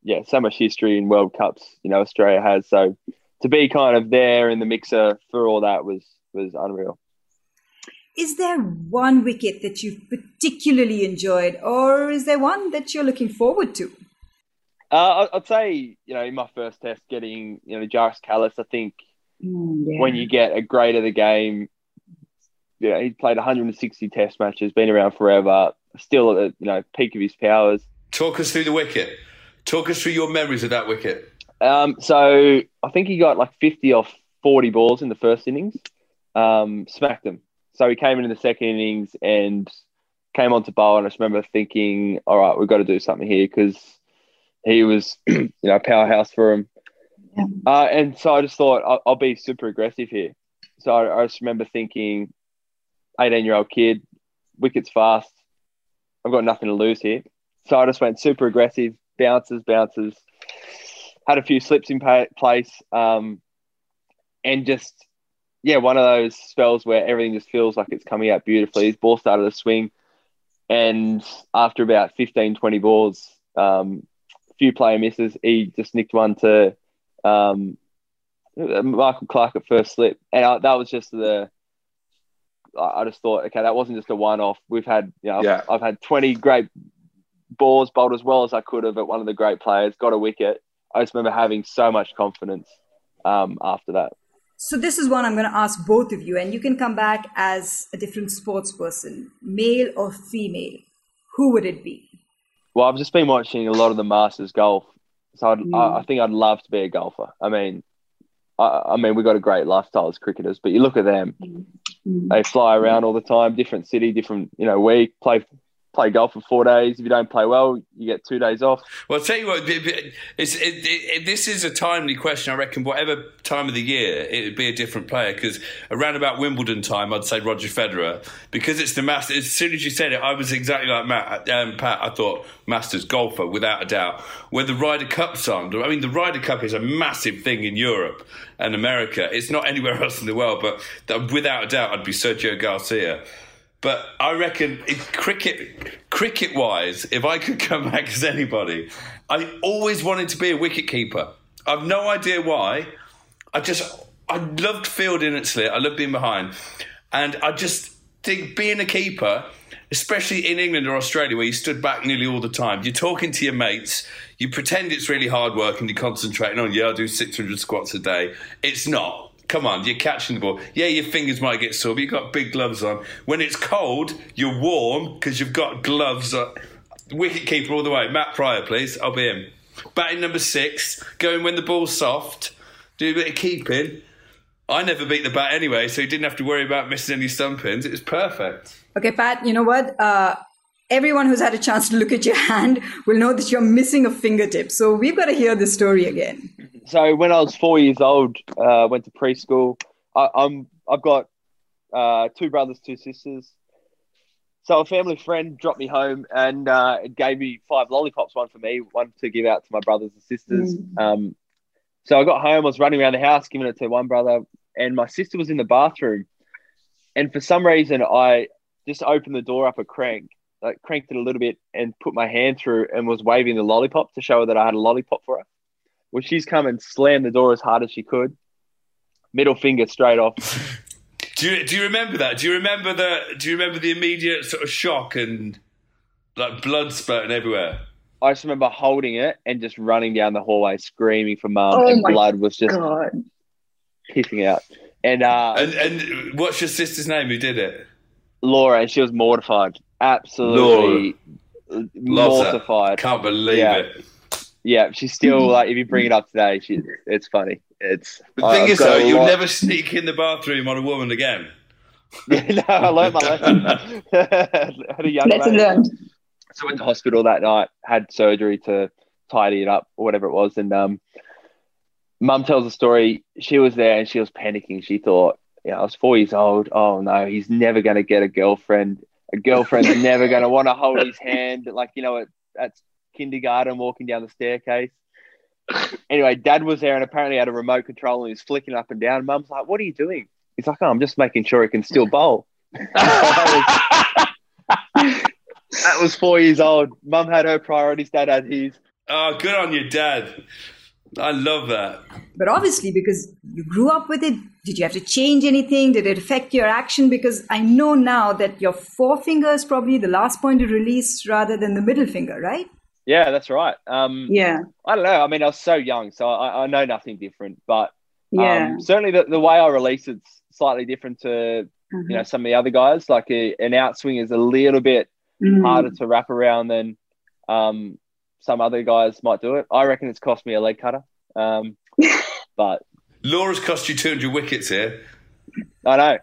yeah, so much history in World Cups, you know, Australia has. So to be kind of there in the mixer for all that was was unreal. Is there one wicket that you've particularly enjoyed, or is there one that you're looking forward to? Uh, I'd say, you know, in my first test, getting, you know, Jarvis Kallis, I think Mm, yeah. when you get a great of the game, you know, he's played one hundred sixty test matches, been around forever, still at the, you know, peak of his powers. Talk us through the wicket. Talk us through your memories of that wicket. Um, so I think he got like fifty off forty balls in the first innings, um, smacked them. So he came in in the second innings and came on to bowl, and I just remember thinking, all right, we've got to do something here, because he was, you know, a powerhouse for him. Yeah. Uh, and so I just thought, I'll, I'll be super aggressive here. So I, I just remember thinking, eighteen-year-old kid, wicket's fast. I've got nothing to lose here. So I just went super aggressive, bounces, bounces, had a few slips in pay, place, um, and just, yeah, one of those spells where everything just feels like it's coming out beautifully. His ball started to swing, and after about fifteen, twenty balls, um, a few player misses, he just nicked one to um, Michael Clarke at first slip. And I, that was just the, I just thought, okay, that wasn't just a one-off. We've had, you know, Yeah. I've, I've had twenty great balls bowled as well as I could have at one of the great players, got a wicket. I just remember having so much confidence um, after that. So this is one I'm going to ask both of you, and you can come back as a different sports person, male or female. Who would it be? Well, I've just been watching a lot of the Masters golf, so I'd, Mm. I, I think I'd love to be a golfer. I mean, I, I mean, we've got a great lifestyle as cricketers, but you look at them, Mm. they fly around all the time, different city, different, you know, week, play play golf for four days. If you don't play well, you get two days off. Well, I'll tell you what, it's, it, it, it, this is a timely question. I reckon whatever time of the year, it would be a different player, because around about Wimbledon time, I'd say Roger Federer, because it's the Masters. As soon as you said it, I was exactly like Matt, um, Pat. I thought Masters golfer, without a doubt. When the Ryder Cup's on, I mean, the Ryder Cup is a massive thing in Europe and America. It's not anywhere else in the world, but that, without a doubt, I'd be Sergio Garcia. But I reckon, if cricket, cricket-wise, if I could come back as anybody, I always wanted to be a wicket-keeper. I've no idea why. I just, I loved fielding at Slit. I loved being behind. And I just think being a keeper, especially in England or Australia, where you stood back nearly all the time, you're talking to your mates, you pretend it's really hard work and you're concentrating on, yeah, I'll do six hundred squats a day. It's not. Come on, you're catching the ball. Yeah, your fingers might get sore, but you've got big gloves on. When it's cold, you're warm because you've got gloves on. Wicket keeper all the way. Matt Pryor, please. I'll be him. Batting number six, going when the ball's soft, do a bit of keeping. I never beat the bat anyway, so you didn't have to worry about missing any stumpings. It was perfect. Okay, Pat, you know what? Uh, everyone who's had a chance to look at your hand will know that you're missing a fingertip. So we've got to hear the story again. So when I was four years old, uh, went to preschool. I, I'm I've got uh, two brothers, two sisters. So a family friend dropped me home and uh, it gave me five lollipops, one for me, one to give out to my brothers and sisters. Mm. Um, so I got home, I was running around the house, giving it to one brother, and my sister was in the bathroom. And for some reason, I just opened the door up a crank, like cranked it a little bit and put my hand through and was waving the lollipop to show her that I had a lollipop for her. Well, she's come and slammed the door as hard as she could. Middle finger straight off. Do you do you remember that? Do you remember the Do you remember the immediate sort of shock and like blood spurting everywhere? I just remember holding it and just running down the hallway screaming for mum, Oh and my blood was just God. pissing out. And, uh, And and what's your sister's name who did it? Laura, and she was mortified, absolutely Loves mortified. that. Can't believe Yeah. it. Yeah, she's still like, if you bring it up today, she it's funny. It's The thing I've is, got though, a you'll lot- never sneak in the bathroom on a woman again. no, I learned my lesson. At a young Lesson age. learned. So I went to hospital that night, had surgery to tidy it up or whatever it was. And um, mum tells a story. She was there and she was panicking. She thought, yeah, I was four years old. Oh, no, he's never going to get a girlfriend. A girlfriend's never going to want to hold his hand. Like, you know, at, at kindergarten, walking down the staircase. Anyway, Dad was there and apparently had a remote control and he was flicking up and down. Mum's like, what are you doing? He's like, oh, I'm just making sure he can still bowl. that, was, that was four years old. Mum had her priorities, Dad had his. Oh, good on you, Dad. I love that. But obviously, because you grew up with it, did you have to change anything? Did it affect your action? Because I know now that your forefinger is probably the last point of release rather than the middle finger, right? Yeah, that's right. Um, Yeah. I don't know. I mean, I was so young, so I, I know nothing different. But um, Yeah. certainly the, the way I release it's slightly different to Mhm. you know some of the other guys. Like a, an outswing is a little bit Mhm. harder to wrap around than um, some other guys might do it. I reckon it's cost me a leg cutter. Um, but Laura's cost you two hundred wickets here. I know.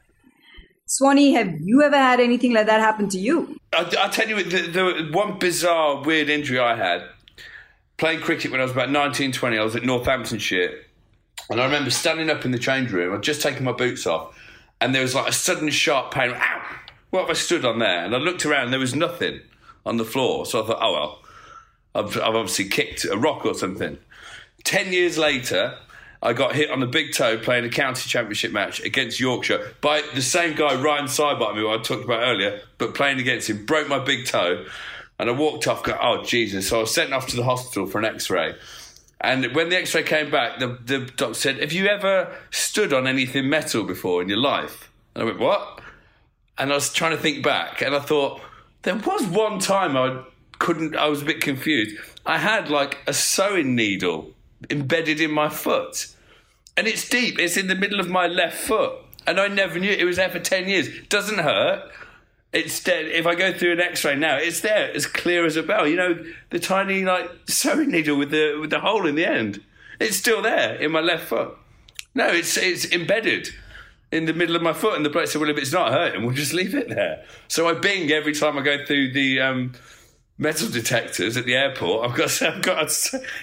Swanee, have you ever had anything like that happen to you? I, I tell you, the, the one bizarre, weird injury I had, playing cricket when I was about nineteen, twenty, I was at Northamptonshire, and I remember standing up in the change room, I'd just taken my boots off, and there was like a sudden sharp pain. Ow! What have I stood on there? And I looked around, and there was nothing on the floor, so I thought, oh well, I've, I've obviously kicked a rock or something. Ten years later, I got hit on the big toe playing a county championship match against Yorkshire by the same guy, Ryan Sidebottom, who I talked about earlier, but playing against him, broke my big toe, and I walked off going, oh, Jesus. So I was sent off to the hospital for an x-ray. And when the x-ray came back, the, the doctor said, have you ever stood on anything metal before in your life? And I went, what? And I was trying to think back, and I thought, there was one time I couldn't, I was a bit confused. I had like a sewing needle embedded in my foot, and it's deep, it's in the middle of my left foot, and I never knew it was there for ten years. Doesn't hurt, it's dead. If I go through an x-ray now, it's there, as clear as a bell, you know, the tiny like sewing needle with the with the hole in the end. It's still there in my left foot. No, it's it's embedded in the middle of my foot, and the bloke said, well, if it's not hurting, we'll just leave it there. So I bing every time I go through the um, metal detectors at the airport. I've got I've got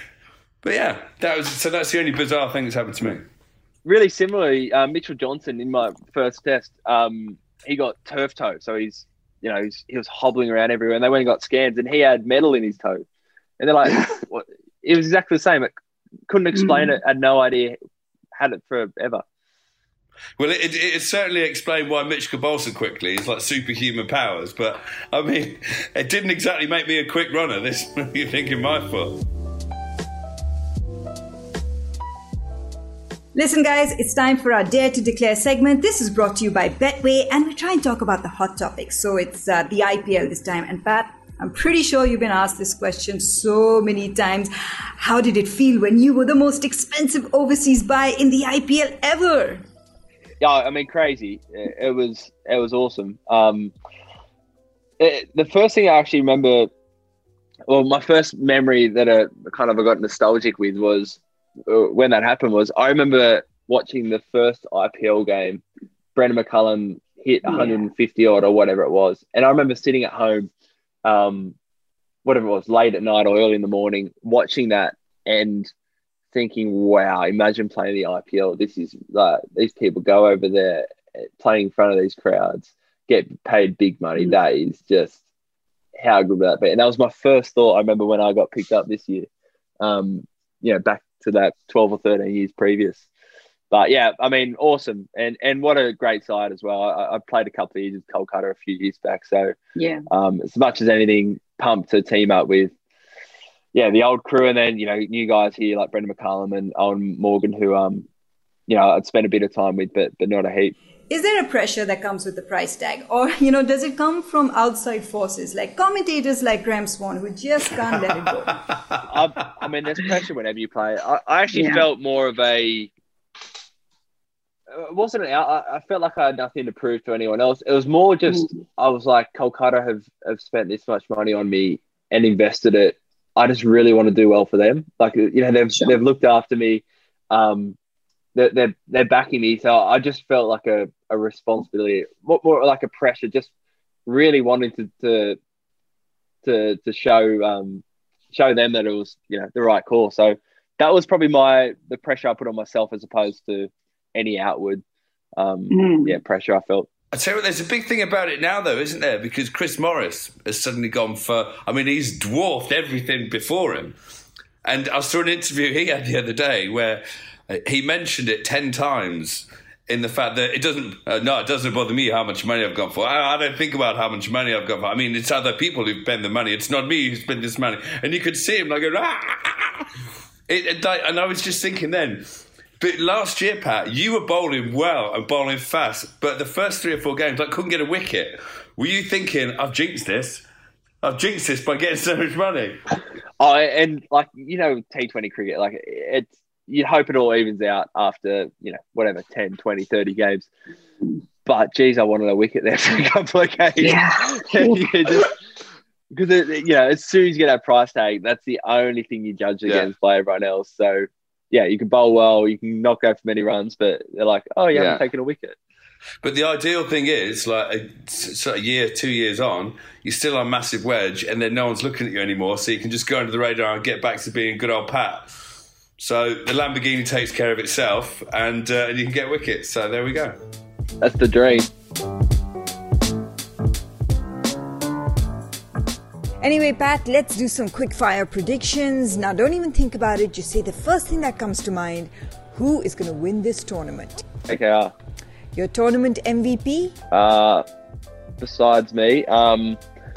But yeah, that was so. That's the only bizarre thing that's happened to me. Really similarly, uh, Mitchell Johnson in my first test, um, he got turf toe, so he's you know he's, he was hobbling around everywhere. And they went and got scans, and he had metal in his toe. And they're like, what? It was exactly the same. It couldn't explain mm. it. Had no idea. Had it forever. Well, it, it, it certainly explained why Mitch could bowl so quickly. It's like superhuman powers. But I mean, it didn't exactly make me a quick runner. This you're thinking my foot. Listen, guys, it's time for our Dare to Declare segment. This is brought to you by Betway, and we try and talk about the hot topics. So it's uh, the I P L this time. And Pat, I'm pretty sure you've been asked this question so many times. How did it feel when you were the most expensive overseas buy in the I P L ever? Yeah, I mean, crazy. It, it was it was awesome. Um, it, the first thing I actually remember, well, my first memory that I kind of I got nostalgic with was when that happened was I remember watching the first I P L game. Brendan McCullum hit one hundred fifty odd or whatever it was. And I remember sitting at home, um, whatever it was, late at night or early in the morning, watching that and thinking, wow, imagine playing the I P L. This is like, these people go over there, playing in front of these crowds, get paid big money. Mm. That is just, how good would that be? And that was my first thought. I remember when I got picked up this year, um, you know, back to that twelve or thirteen years previous. But yeah, I mean, awesome. And and what a great side as well. I, I played a couple of years with Kolkata a few years back. So yeah, um, as much as anything, pumped to team up with, yeah, the old crew. And then, you know, new guys here like Brendan McCullum and Owen Morgan, who, um, you know, I'd spent a bit of time with, but but not a heap. Is there a pressure that comes with the price tag? Or, you know, does it come from outside forces, like commentators like Graham Swan, who just can't let it go? I, I mean, there's pressure whenever you play. I, I actually yeah. felt more of a... It wasn't an out. I felt like I had nothing to prove to anyone else. It was more just, mm. I was like, Kolkata have, have spent this much money on me and invested it. I just really want to do well for them. Like, you know, they've, sure. they've looked after me. Um, they're, they're, they're backing me. So I just felt like a, a responsibility, more, more like a pressure, just really wanting to to to, to show um, show them that it was, you know, the right call. So that was probably my the pressure I put on myself as opposed to any outward um, mm. yeah pressure I felt. I tell you what, there's a big thing about it now, though, isn't there? Because Chris Morris has suddenly gone for, I mean, he's dwarfed everything before him. And I saw an interview he had the other day where he mentioned it ten times in the fact that it doesn't, uh, no, it doesn't bother me how much money I've got for. I, I don't think about how much money I've got for. I mean, it's other people who spend the money. It's not me who spent this money. And you could see him like, ah! it, it, and I was just thinking then, but last year, Pat, you were bowling well and bowling fast, but the first three or four games, like, couldn't get a wicket. Were you thinking, I've jinxed this? I've jinxed this by getting so much money? Oh, and like, you know, T twenty cricket, like it's, you hope it all evens out after, you know, whatever, ten, twenty, thirty games. But, geez, I wanted a wicket there for a couple of games. Yeah. Because, you know, as soon as you get that price tag, that's the only thing you judge Yeah. against by everyone else. So, yeah, you can bowl well, you can not go for many runs, but they're like, oh, you Yeah. haven't taken a wicket. But the ideal thing is, like, a, sort of year, two years on, you're still on massive wedge, and then no one's looking at you anymore, so you can just go under the radar and get back to being good old Pat. So the Lamborghini takes care of itself, and, uh, and you can get wickets. So there we go. That's the dream. Anyway, Pat, let's do some quick fire predictions. Now, don't even think about it. Just say the first thing that comes to mind. Who is going to win this tournament? K K R. Your tournament M V P? Uh, besides me, um,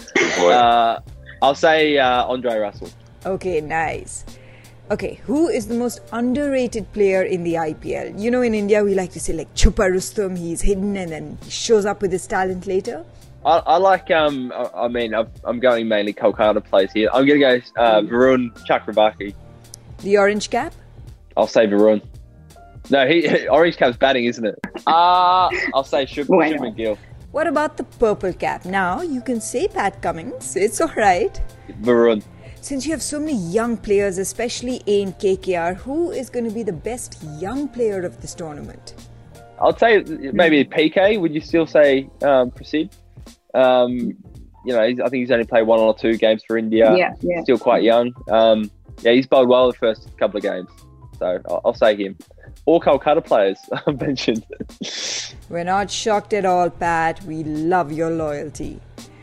uh, I'll say uh, Andre Russell. Okay, nice. Okay, who is the most underrated player in the I P L? You know, in India, we like to say like Chupa Rustom, he's hidden and then he shows up with his talent later. I, I like, um, I, I mean, I've, I'm going mainly Kolkata plays here. I'm going to go uh, Varun Chakrabarti. The orange cap? I'll say Varun. No, he orange cap's batting, isn't it? Uh, I'll say Shub, Why Shub not? McGill. What about the purple cap? Now, you can say Pat Cummins. It's all right. Varun. Since you have so many young players, especially in K K R, who is going to be the best young player of this tournament? I'd say maybe P K. Would you still say um, Prasid? Um, you know, he's, I think he's only played one or two games for India. Yeah, yeah. Still quite young. Um, yeah, he's bowled well the first couple of games. So I'll, I'll say him. All Kolkata players I've mentioned. We're not shocked at all, Pat. We love your loyalty.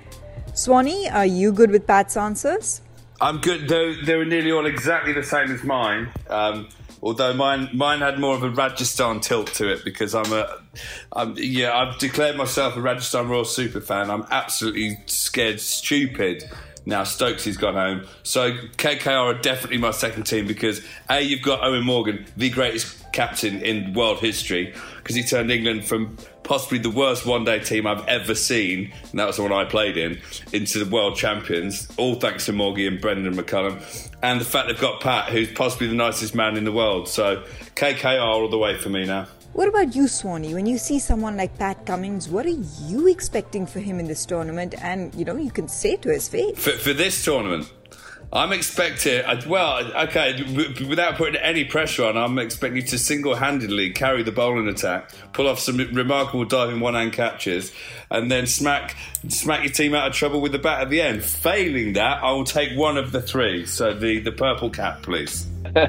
Swanee, are you good with Pat's answers? I'm good, though they were nearly all exactly the same as mine. Um, although mine mine had more of a Rajasthan tilt to it because I'm a, I'm, yeah, I've declared myself a Rajasthan Royal super fan. I'm absolutely scared stupid now Stokesy's gone home. So K K R are definitely my second team because A, you've got Owen Morgan, the greatest captain in world history, because he turned England from possibly the worst one-day team I've ever seen, and that was the one I played in, into the world champions, all thanks to Morgie and Brendan McCullum. And the fact they've got Pat, who's possibly the nicest man in the world. So K K R all the way for me now. What about you, Swanee? When you see someone like Pat Cummins, what are you expecting for him in this tournament? And, you know, you can say to his face. For, for this tournament, I'm expecting, well, okay, w- without putting any pressure on, I'm expecting you to single-handedly carry the bowling attack, pull off some remarkable diving one-hand catches, and then smack smack your team out of trouble with the bat at the end. Failing that, I will take one of the three. So the, the purple cap, please.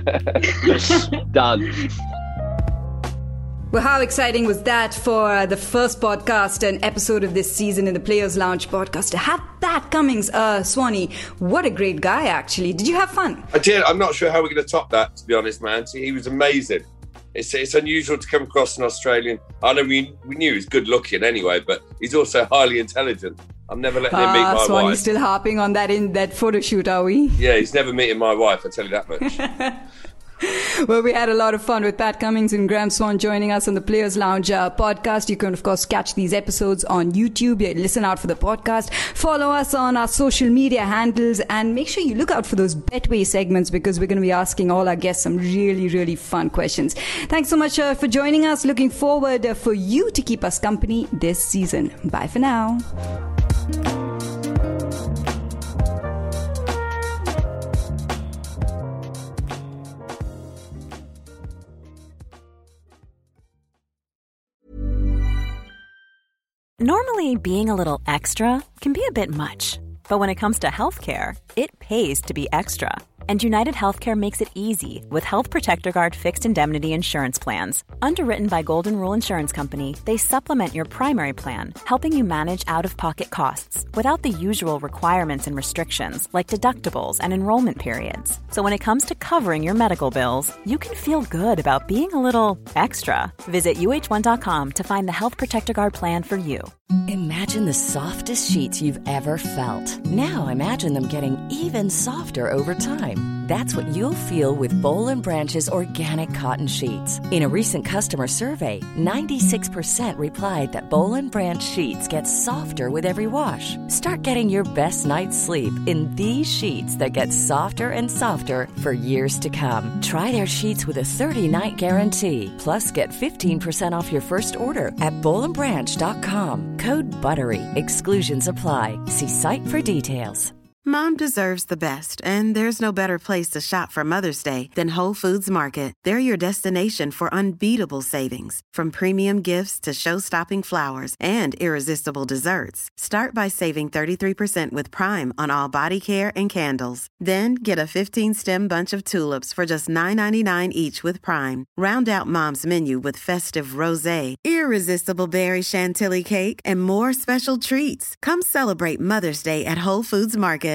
Done. Well, how exciting was that for the first podcast and episode of this season in the Players Lounge podcast to have Pat Cummins, uh, Swanee. What a great guy, actually. Did you have fun? I did. I'm not sure how we're going to top that, to be honest, man. He was amazing. It's it's unusual to come across an Australian. I know we, we knew he was good looking anyway, but he's also highly intelligent. I'm never letting him meet Ah, my Swanee's wife. still harping on that in that photo shoot, are we? Yeah, he's never meeting my wife, I tell you that much. Well, we had a lot of fun with Pat Cummins and Graham Swan joining us on the Players Lounge uh, podcast. You can, of course, catch these episodes on YouTube. Yeah, listen out for the podcast. Follow us on our social media handles and make sure you look out for those Betway segments because we're going to be asking all our guests some really, really fun questions. Thanks so much uh, for joining us. Looking forward uh, for you to keep us company this season. Bye for now. Normally, being a little extra can be a bit much, but when it comes to healthcare, it pays to be extra. And United Healthcare makes it easy with Health Protector Guard fixed indemnity insurance plans. Underwritten by Golden Rule Insurance Company, they supplement your primary plan, helping you manage out-of-pocket costs without the usual requirements and restrictions like deductibles and enrollment periods. So when it comes to covering your medical bills, you can feel good about being a little extra. Visit U H one dot com to find the Health Protector Guard plan for you. Imagine the softest sheets you've ever felt. Now imagine them getting even softer over time. That's what you'll feel with Boll and Branch's organic cotton sheets. In a recent customer survey, ninety-six percent replied that Boll and Branch sheets get softer with every wash. Start getting your best night's sleep in these sheets that get softer and softer for years to come. Try their sheets with a thirty-night guarantee. Plus, get fifteen percent off your first order at boll and branch dot com. Code BUTTERY. Exclusions apply. See site for details. Mom deserves the best, and there's no better place to shop for Mother's Day than Whole Foods Market. They're your destination for unbeatable savings, from premium gifts to show-stopping flowers and irresistible desserts. Start by saving thirty-three percent with Prime on all body care and candles. Then get a fifteen-stem bunch of tulips for just nine ninety-nine each with Prime. Round out Mom's menu with festive rosé, irresistible berry chantilly cake, and more special treats. Come celebrate Mother's Day at Whole Foods Market.